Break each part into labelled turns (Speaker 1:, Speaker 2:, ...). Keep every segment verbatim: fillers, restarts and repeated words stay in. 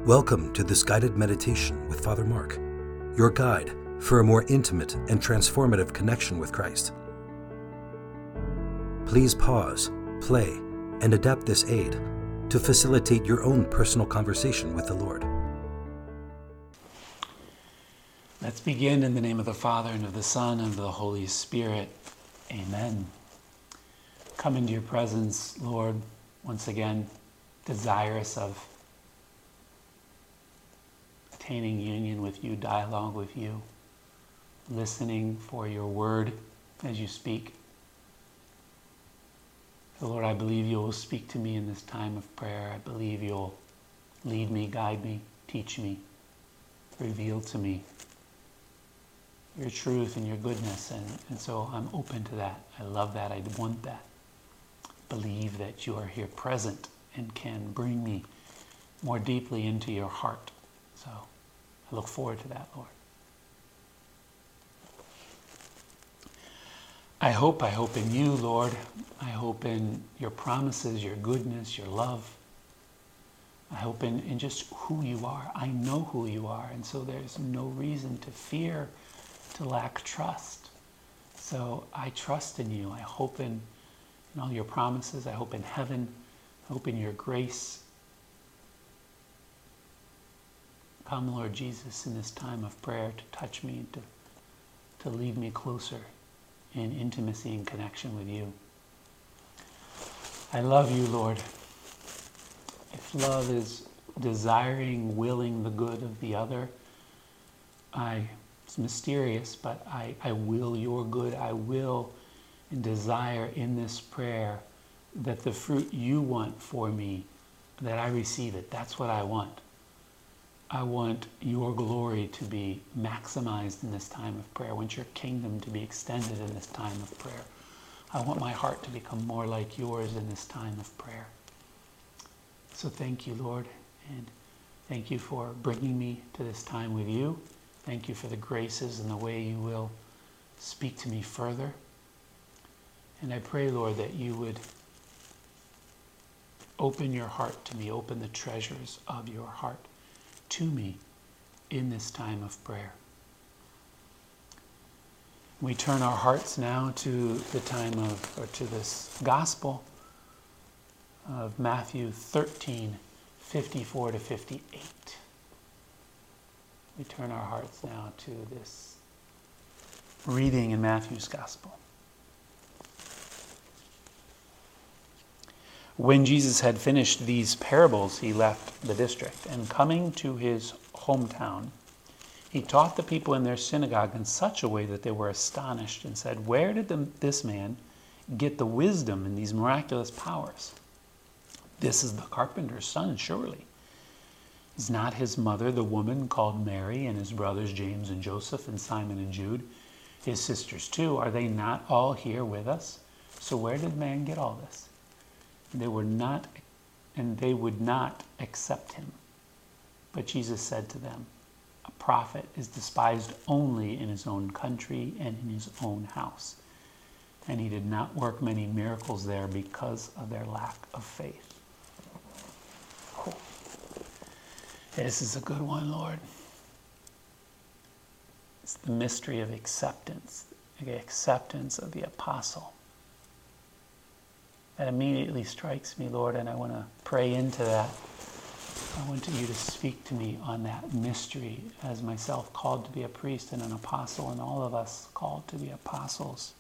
Speaker 1: Welcome to this guided meditation with Father Mark, your guide for a more intimate and transformative connection with Christ. Please pause, play, and adapt this aid to facilitate your own personal conversation with the Lord.
Speaker 2: Let's begin in the name of the Father, and of the Son, and of the Holy Spirit. Amen. Come into your presence, Lord, once again, desirous of attaining union with you, dialogue with you, listening for your word as you speak. So Lord, I believe you will speak to me in this time of prayer. I believe you'll lead me, guide me, teach me, reveal to me your truth and your goodness. And, and so I'm open to that. I love that. I want that. Believe that you are here present and can bring me more deeply into your heart. So I look forward to that, Lord. I hope, I hope in you, Lord. I hope in your promises, your goodness, your love. I hope in, in just who you are. I know who you are, and so there's no reason to fear, to lack trust. So I trust in you. I hope in, in all your promises. I hope in heaven. I hope in your grace. Come, Lord Jesus, in this time of prayer to touch me, to, to lead me closer in intimacy and connection with you. I love you, Lord. If love is desiring, willing the good of the other, I, it's mysterious, but I, I will your good. I will and desire in this prayer that the fruit you want for me, that I receive it. That's what I want. I want your glory to be maximized in this time of prayer. I want your kingdom to be extended in this time of prayer. I want my heart to become more like yours in this time of prayer. So thank you, Lord, and thank you for bringing me to this time with you. Thank you for the graces and the way you will speak to me further. And I pray, Lord, that you would open your heart to me, open the treasures of your heart to me in this time of prayer. We turn our hearts now to the time of, or to this gospel of Matthew thirteen, fifty-four to fifty-eight. We turn our hearts now to this reading in Matthew's gospel. When Jesus had finished these parables, he left the district, and coming to his hometown, he taught the people in their synagogue in such a way that they were astonished and said, "Where did the, this man get the wisdom and these miraculous powers? This is the carpenter's son, surely. Is not his mother the woman called Mary, and his brothers James and Joseph and Simon and Jude, his sisters too? Are they not all here with us? So where did man get all this?" They were not, and they would not accept him. But Jesus said to them, "A prophet is despised only in his own country and in his own house." And he did not work many miracles there because of their lack of faith. Cool. This is a good one, Lord. It's the mystery of acceptance, the acceptance of the apostle. That immediately strikes me, Lord, and I want to pray into that. I want you to speak to me on that mystery as myself called to be a priest and an apostle, and all of us called to be apostles.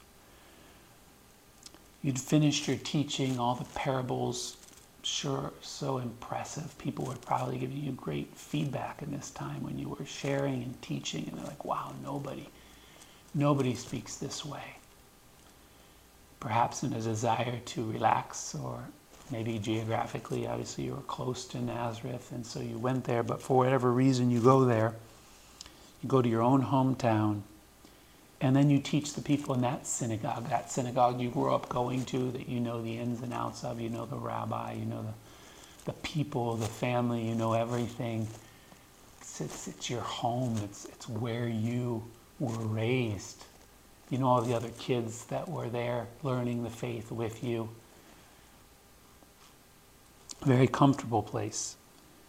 Speaker 2: You'd finished your teaching, all the parables, sure, so impressive. People were probably giving you great feedback in this time when you were sharing and teaching, and they're like, wow, nobody, nobody speaks this way. Perhaps in a desire to relax, or maybe geographically, obviously you were close to Nazareth, and so you went there, but for whatever reason you go there, you go to your own hometown, and then you teach the people in that synagogue, that synagogue you grew up going to, that you know the ins and outs of, you know the rabbi, you know the, the people, the family, you know everything. It's, it's, it's your home, it's, it's where you were raised. You know all the other kids that were there learning the faith with you. Very comfortable place.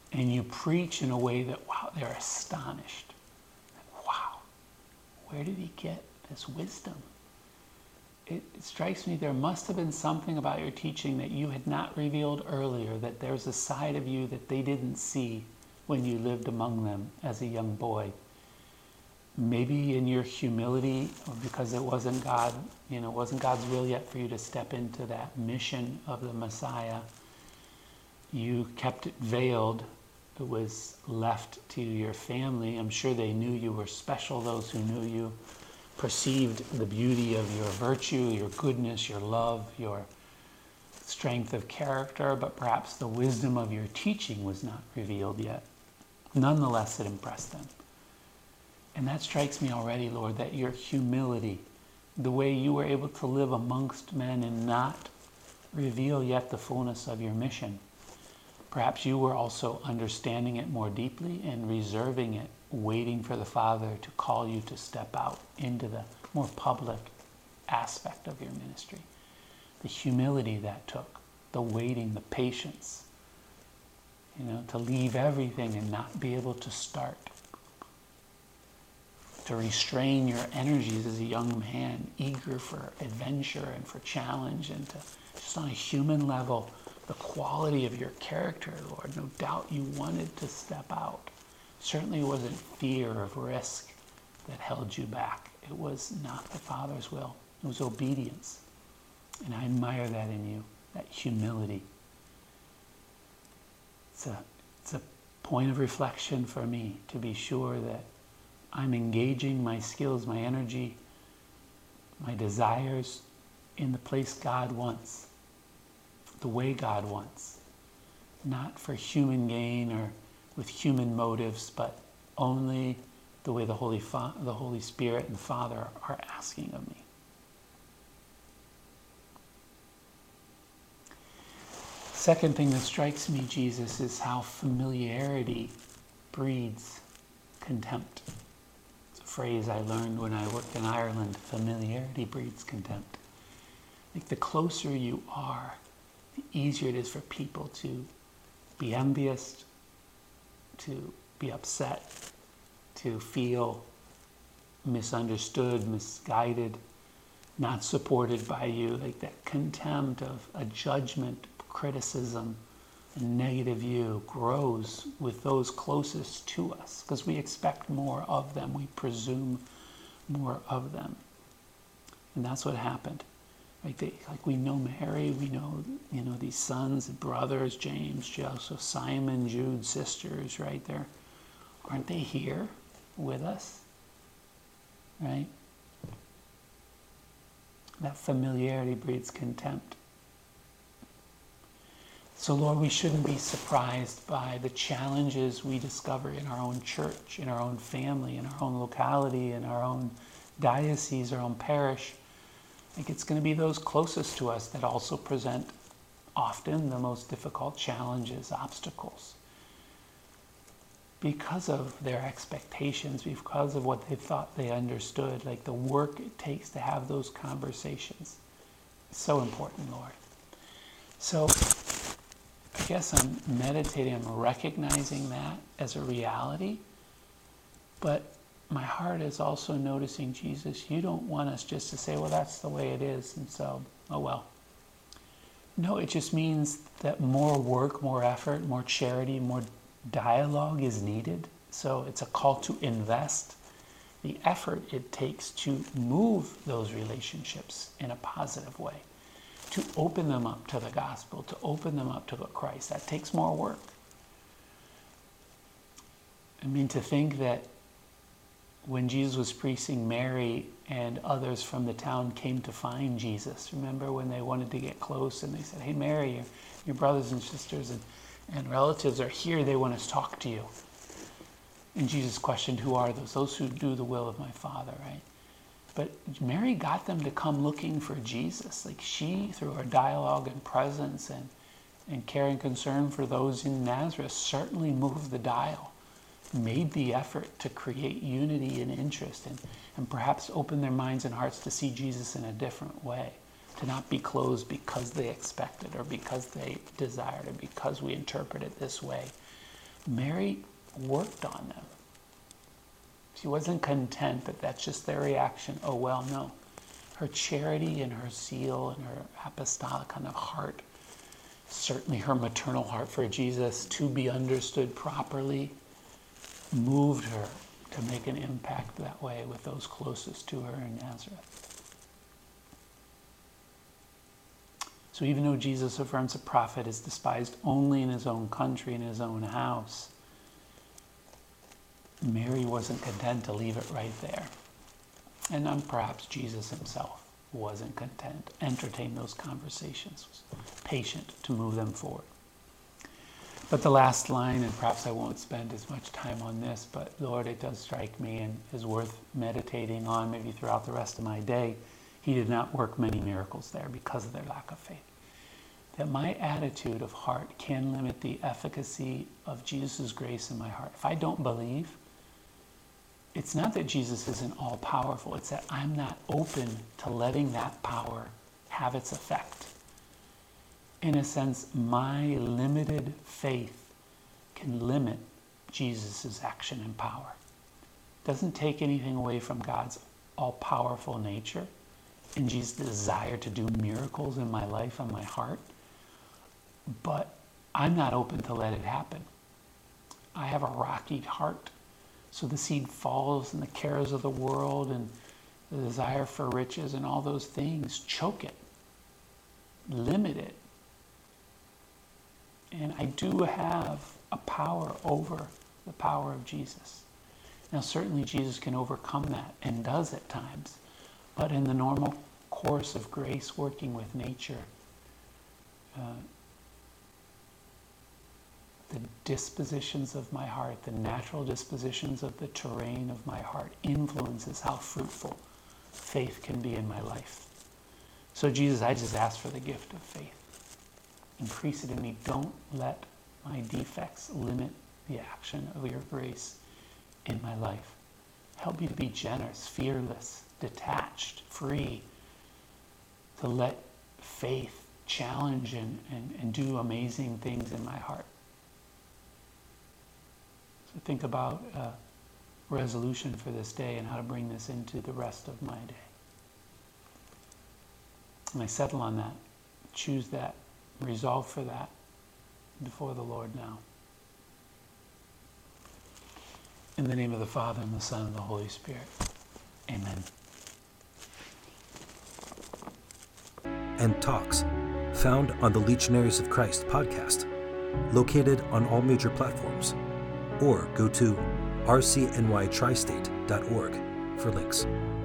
Speaker 2: and you preach in a way that, wow, they're astonished. Wow, where did he get this wisdom? It, it strikes me there must have been something about your teaching that you had not revealed earlier, that there's a side of you that they didn't see when you lived among them as a young boy. Maybe in your humility, or because it wasn't God, you know, it wasn't God's will yet for you to step into that mission of the Messiah. You kept it veiled. It was left to your family. I'm sure they knew you were special. Those who knew you perceived the beauty of your virtue, your goodness, your love, your strength of character, but perhaps the wisdom of your teaching was not revealed yet. Nonetheless, it impressed them. And that strikes me already, Lord, that your humility, the way you were able to live amongst men and not reveal yet the fullness of your mission, perhaps you were also understanding it more deeply and reserving it, waiting for the Father to call you to step out into the more public aspect of your ministry. The humility that took, the waiting, the patience, you know, to leave everything and not be able to start, to restrain your energies as a young man, eager for adventure and for challenge, and to, just on a human level, the quality of your character, Lord. No doubt you wanted to step out. Certainly it wasn't fear of risk that held you back. It was not the Father's will. It was obedience. And I admire that in you, that humility. It's a, it's a point of reflection for me to be sure that I'm engaging my skills, my energy, my desires in the place God wants, the way God wants, not for human gain or with human motives, but only the way the Holy, Fa- the Holy Spirit and Father are asking of me. Second thing that strikes me, Jesus, is how familiarity breeds contempt. It's a phrase I learned when I worked in Ireland. Familiarity breeds contempt. Like the closer you are, the easier it is for people to be envious, to be upset, to feel misunderstood, misguided, not supported by you. Like that contempt of a judgment, criticism, a negative view grows with those closest to us because we expect more of them. We presume more of them. And that's what happened. Like, they, like we know Mary, we know, you know, these sons and brothers, James, Joseph, Simon, Jude, sisters, right there. Aren't they here with us? Right? That familiarity breeds contempt. So, Lord, we shouldn't be surprised by the challenges we discover in our own church, in our own family, in our own locality, in our own diocese, our own parish. Like it's going to be those closest to us that also present often the most difficult challenges, obstacles. Because of their expectations, because of what they thought they understood, like the work it takes to have those conversations. It's so important, Lord. So I guess I'm meditating, I'm recognizing that as a reality, but my heart is also noticing, Jesus, you don't want us just to say, well, that's the way it is, and so, oh well. No, it just means that more work, more effort, more charity, more dialogue is needed. So it's a call to invest the effort it takes to move those relationships in a positive way, to open them up to the gospel, to open them up to Christ. That takes more work. I mean, to think that when Jesus was preaching, Mary and others from the town came to find Jesus. Remember when they wanted to get close and they said, hey, Mary, your, your brothers and sisters and, and relatives are here. They want to talk to you. And Jesus questioned, who are those? Those who do the will of my Father, right? But Mary got them to come looking for Jesus. Like she, through her dialogue and presence and, and care and concern for those in Nazareth, certainly moved the dial, made the effort to create unity and interest and, and perhaps open their minds and hearts to see Jesus in a different way, to not be closed because they expected or because they desired or because we interpret it this way, Mary worked on them. She wasn't content that that's just their reaction. Oh, well, no. Her charity and her zeal and her apostolic kind of heart, certainly her maternal heart for Jesus to be understood properly, moved her to make an impact that way with those closest to her in Nazareth. So even though Jesus affirms a prophet is despised only in his own country, in his own house, Mary wasn't content to leave it right there. And then perhaps Jesus himself wasn't content, entertained those conversations, was patient to move them forward. But the last line, and perhaps I won't spend as much time on this, but Lord, it does strike me and is worth meditating on maybe throughout the rest of my day. He did not work many miracles there because of their lack of faith. That my attitude of heart can limit the efficacy of Jesus' grace in my heart. If I don't believe, it's not that Jesus isn't all-powerful. It's that I'm not open to letting that power have its effect. In a sense, my limited faith can limit Jesus' action and power. It doesn't take anything away from God's all-powerful nature and Jesus' desire to do miracles in my life and my heart, but I'm not open to let it happen. I have a rocky heart. So the seed falls and the cares of the world and the desire for riches and all those things choke it, limit it. And I do have a power over the power of Jesus. Now certainly Jesus can overcome that and does at times, but in the normal course of grace working with nature, uh, the dispositions of my heart, the natural dispositions of the terrain of my heart influences how fruitful faith can be in my life. So Jesus, I just ask for the gift of faith. Increase it in me. Don't let my defects limit the action of your grace in my life. Help me to be generous, fearless, detached, free, to let faith challenge and, and, and do amazing things in my heart. So think about a resolution for this day and how to bring this into the rest of my day. And I settle on that, choose that, resolve for that before the Lord now. In the name of the Father, and the Son, and the Holy Spirit. Amen.
Speaker 1: And Talks, found on the Legionaries of Christ podcast, located on all major platforms, or go to r c n y tristate dot org for links.